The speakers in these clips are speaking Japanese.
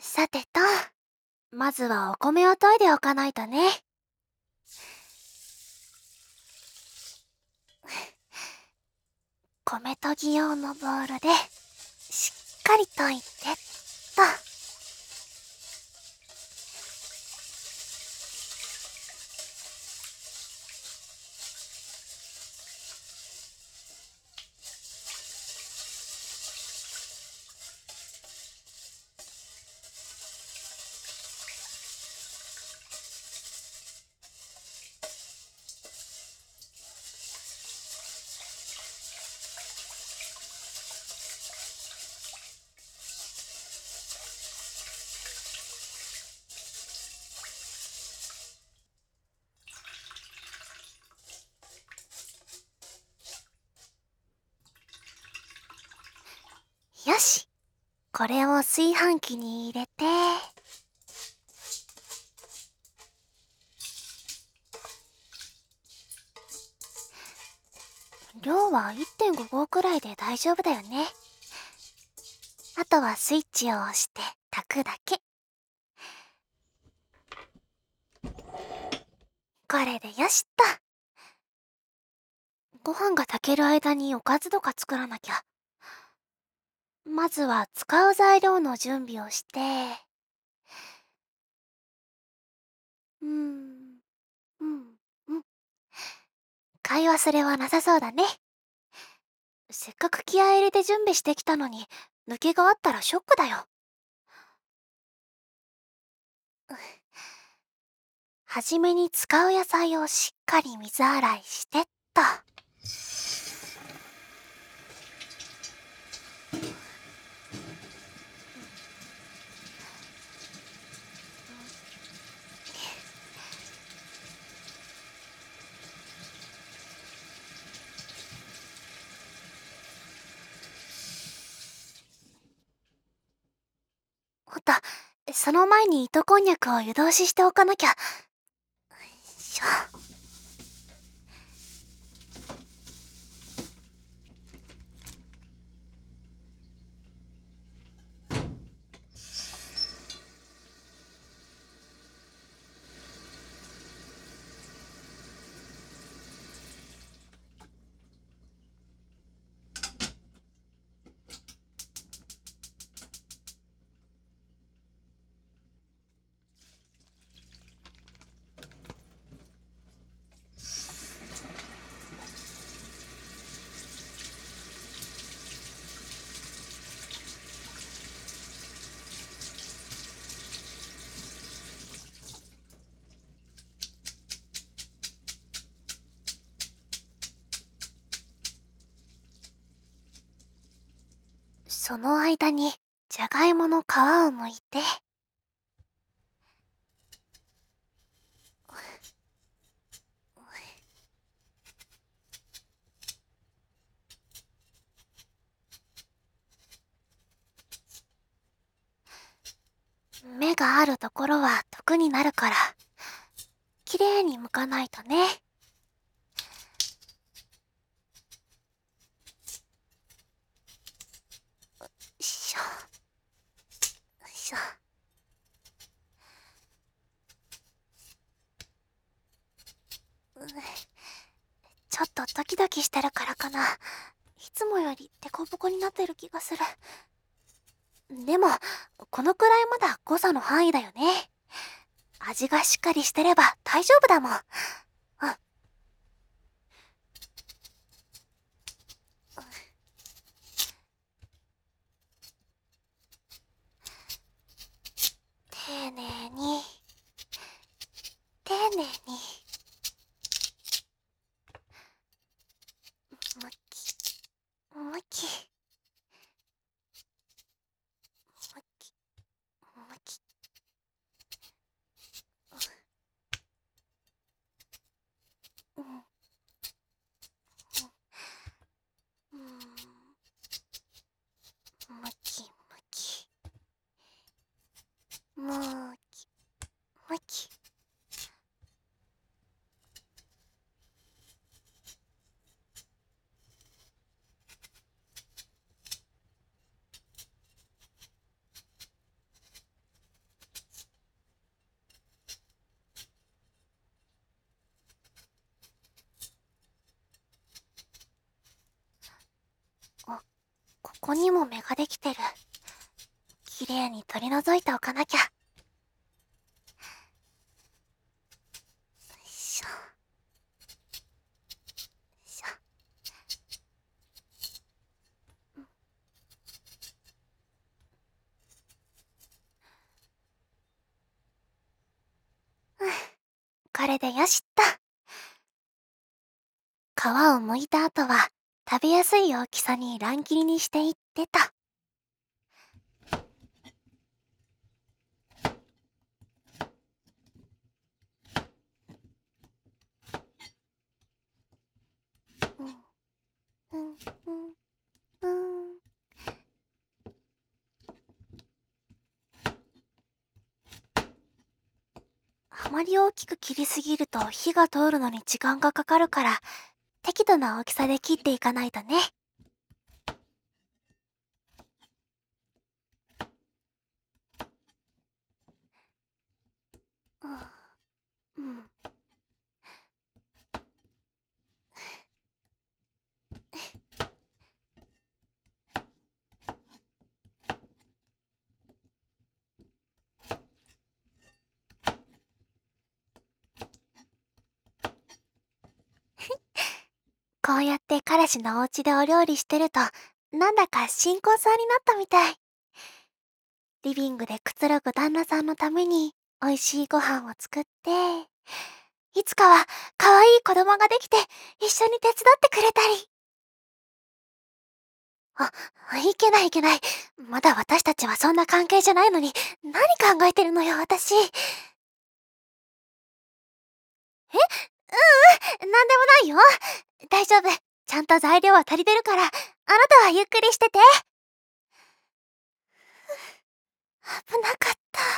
さてと、まずはお米を研いでおかないとね。米研ぎ用のボウルでしっかり研いでっと。よし、これを炊飯器に入れて、量は 1.5 合くらいで大丈夫だよね。あとはスイッチを押して炊くだけ。これでよしっと。ご飯が炊ける間におかずとか作らなきゃ。まずは使う材料の準備をして、うん、うん、うん。買い忘れはなさそうだね。せっかく気合い入れて準備してきたのに、抜けがあったらショックだよ。はじめに使う野菜をしっかり水洗いしてっと。おっと、その前に糸こんにゃくを湯通ししておかなきゃ。よいしょ。その間に、じゃがいもの皮を剥いて、芽があるところは毒になるから、きれいに剥かないとね。よいしょ、よいしょ。ちょっとドキドキしてるからかな。いつもよりデコボコになってる気がする。でも、このくらいまだ誤差の範囲だよね。味がしっかりしてれば大丈夫だもん。うん。丁寧に、丁寧に。むき、むき、むき、むき。うん、うん、うん。むき、むき。むき、むき。 こにも芽ができてる。きれいに取り除いておかなきゃ。よいしょ。よいしょ。これでよしっと。皮を剥いた後は食べやすい大きさに乱切りにしていってと。うんうんうんうん。あまり大きく切りすぎると火が通るのに時間がかかるから、適度な大きさで切っていかないとね。うん。うん。こうやって彼氏のお家でお料理してると、なんだか新婚さんになったみたい。リビングでくつろぐ旦那さんのために美味しいご飯を作って、いつかは可愛い子供ができて一緒に手伝ってくれたり。いけないいけない。まだ私たちはそんな関係じゃないのに、何考えてるのよ、私。なんでもないよ。大丈夫。ちゃんと材料は足りてるから、あなたはゆっくりしてて。危なかった。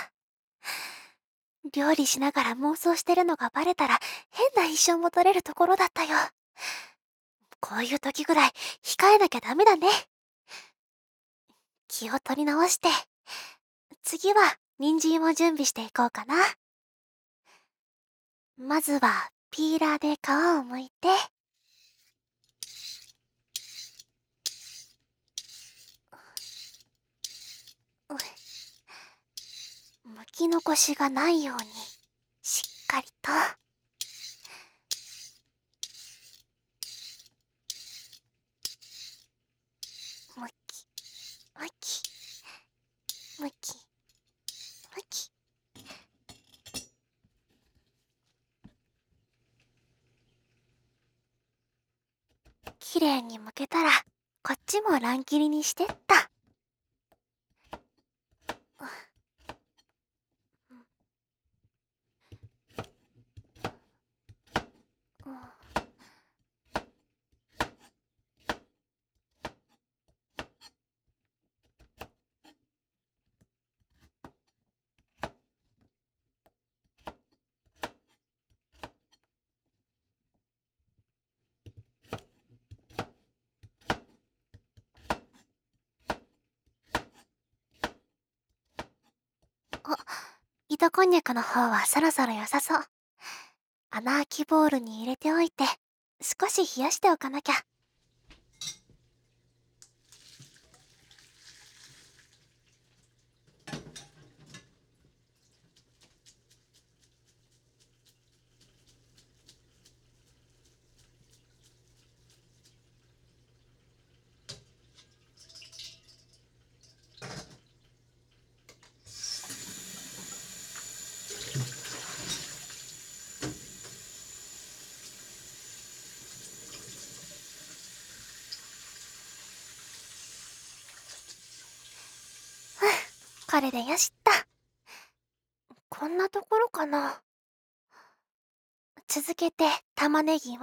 料理しながら妄想してるのがバレたら変な印象も取れるところだったよ。こういう時ぐらい控えなきゃダメだね。気を取り直して。次は人参を準備していこうかな。まずはピーラーで皮を剥いて。剥き残しがないようにしっかりと。むきむきむきむき。きれいに剥けたらこっちも乱切りにしてった。うん。糸こんにゃくの方はそろそろ良さそう。穴開きボウルに入れておいて少し冷やしておかなきゃ。これでよしっと。こんなところかな。続けて玉ねぎを。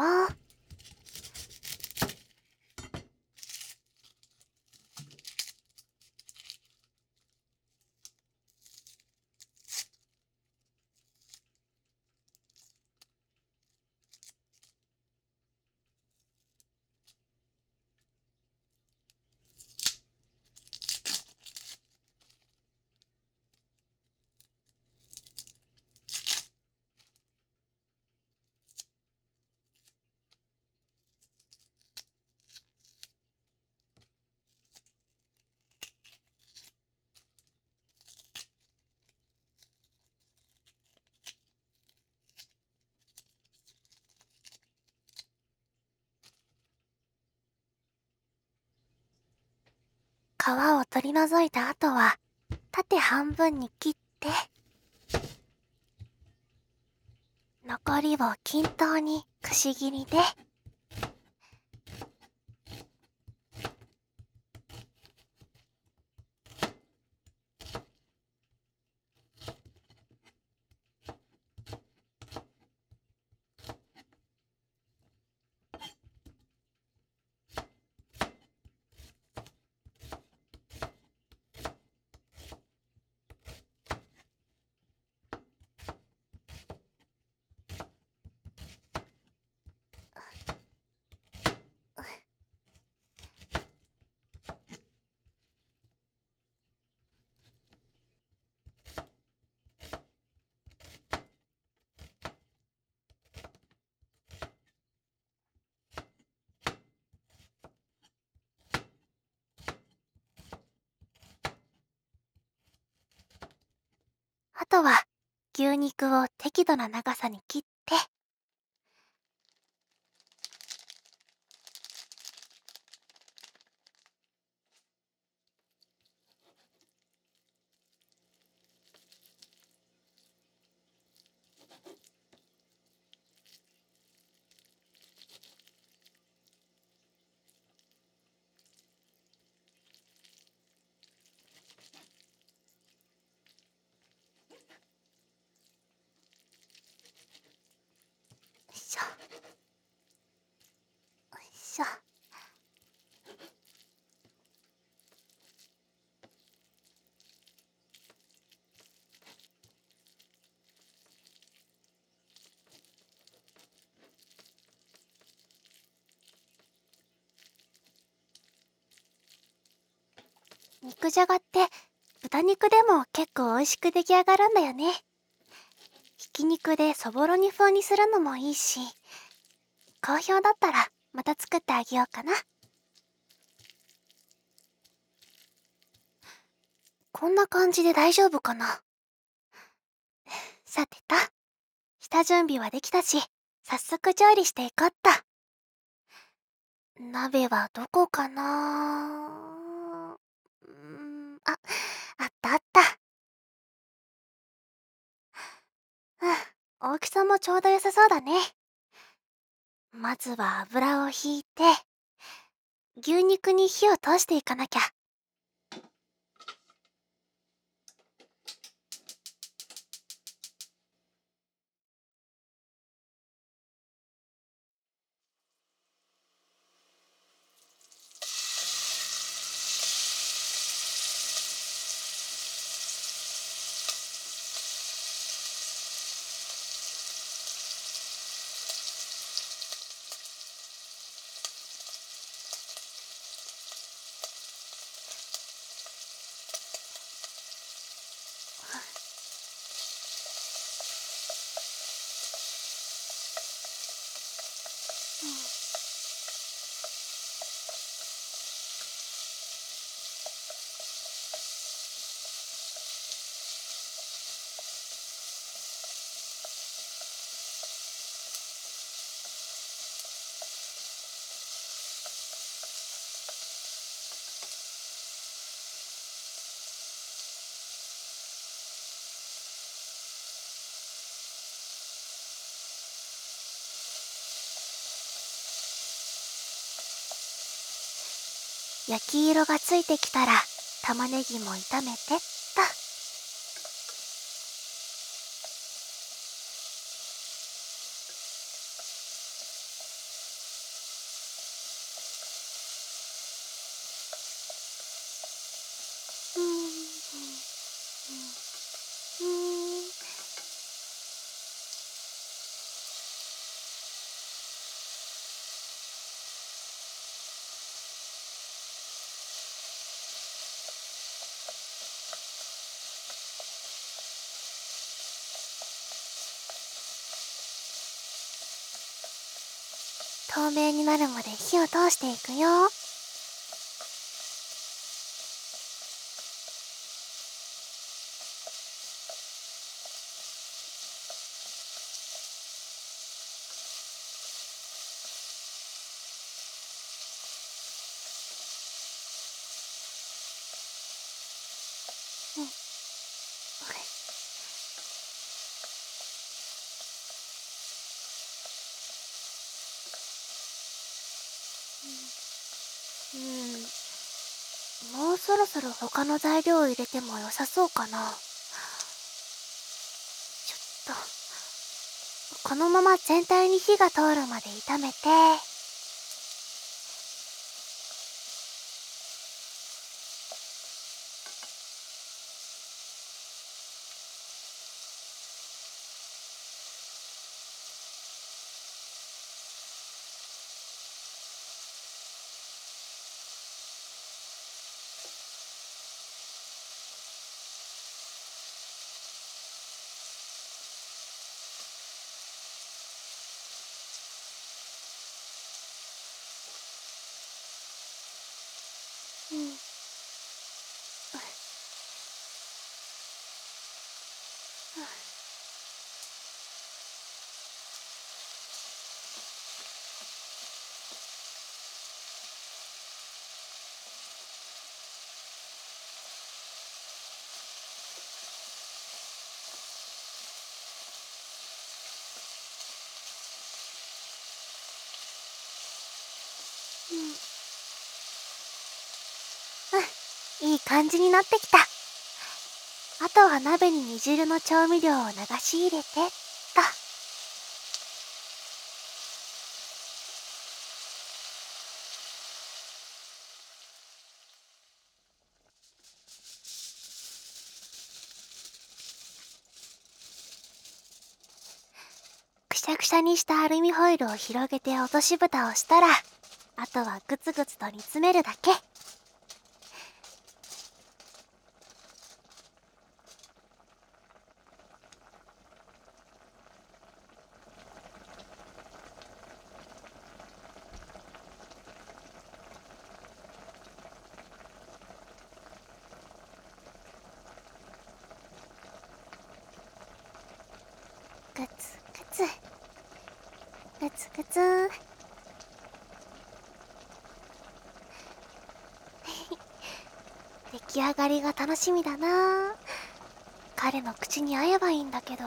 を取り除いた後は縦半分に切って、残りを均等にくし切りで、あとは牛肉を適度な長さに切って、よいしょよいしょ。肉じゃがって豚肉でも結構美味しく出来上がるんだよね。ひき肉でそぼろ煮風にするのもいいし、好評だったらまた作ってあげようかな。こんな感じで大丈夫かな。さてと、下準備はできたし、早速調理していこうっと。鍋はどこかな。あったあった。大きさもちょうど良さそうだね。まずは油をひいて、牛肉に火を通していかなきゃ。焼き色がついてきたら玉ねぎも炒めてっと。透明になるまで火を通していくよ。 そろそろ他の材料を入れても良さそうかな。ちょっと、このまま全体に火が通るまで炒めて、うん。うん、いい感じになってきた。あとは鍋に煮汁の調味料を流し入れてっと。くしゃくしゃにしたアルミホイルを広げて落とし蓋をしたら、あとはグツグツと煮詰めるだけ。グツグツグツグツ。出来上がりが楽しみだな。彼の口に合えばいいんだけど。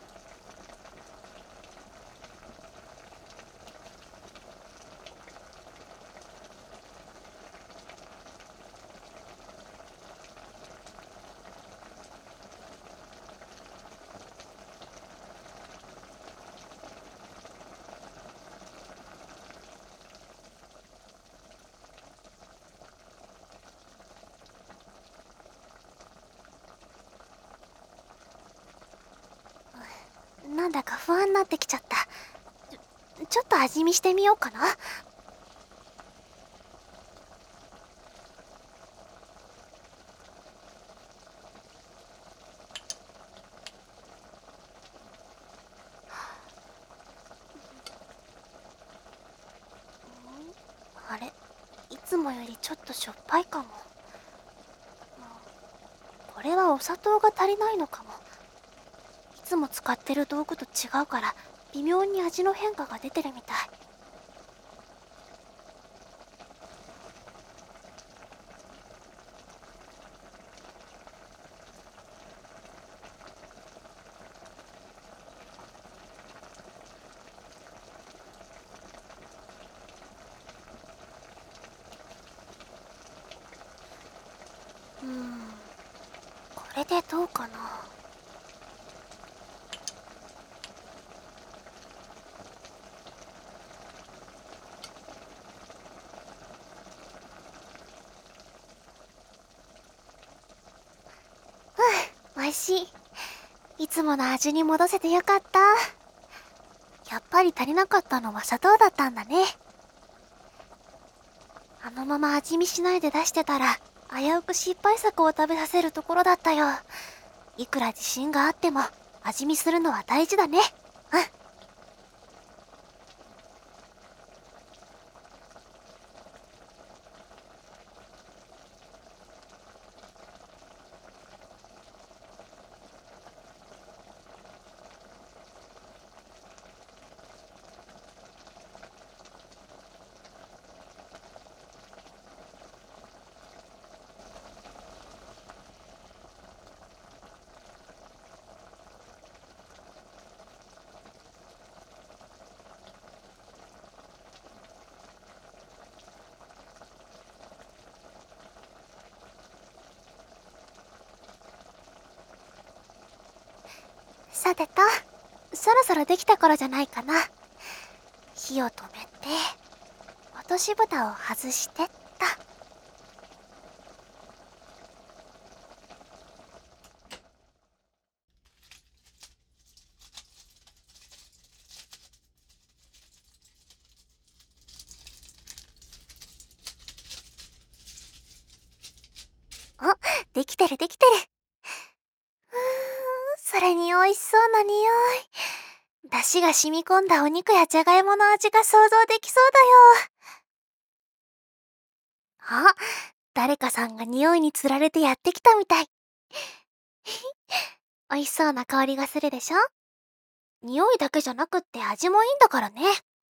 なんだか不安になってきちゃった。ちょっと味見してみようかな。あれ、いつもよりちょっとしょっぱいかも。これはお砂糖が足りないのかも。いつも使ってる道具と違うから微妙に味の変化が出てるみたい。これでどうかな。美味しい。いつもの味に戻せてよかった。やっぱり足りなかったのは砂糖だったんだね。あのまま味見しないで出してたら危うく失敗作を食べさせるところだったよ。いくら自信があっても味見するのは大事だね。うん。 さてと、そろそろできた頃じゃないかな。火を止めて、落とし蓋を外してっと。お、できてるできてる。それに美味しそうな匂い。出汁が染み込んだお肉やじゃがいもの味が想像できそうだよ。あ、誰かさんが匂いにつられてやってきたみたい。美味しそうな香りがするでしょ？匂いだけじゃなくって味もいいんだからね。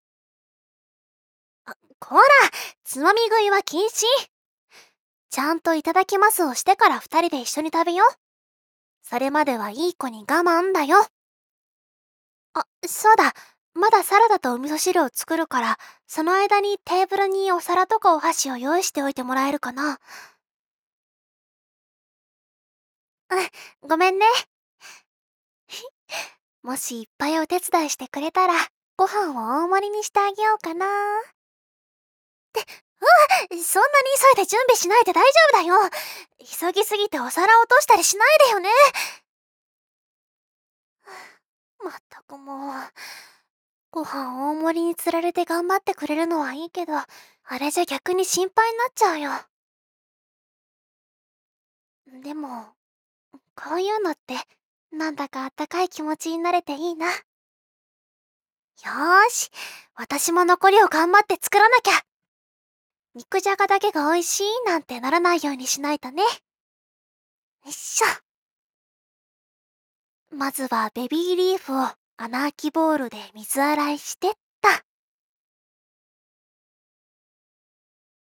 こら、つまみ食いは禁止。ちゃんといただきますをしてから二人で一緒に食べよう。それまではいい子に我慢だよ。あ、そうだ。まだサラダとお味噌汁を作るから、その間にテーブルにお皿とかお箸を用意しておいてもらえるかな。うん、ごめんね。もしいっぱいお手伝いしてくれたら、ご飯を大盛りにしてあげようかな。そんなに急いで準備しないで大丈夫だよ。急ぎすぎてお皿落としたりしないでよね。まったくもう。ご飯大盛りに釣られて頑張ってくれるのはいいけど、あれじゃ逆に心配になっちゃうよ。でも、こういうのって、なんだかあったかい気持ちになれていいな。よーし、私も残りを頑張って作らなきゃ。肉じゃがだけが美味しいなんてならないようにしないとね。よいしょ。まずはベビーリーフを穴あきボウルで水洗いしてっ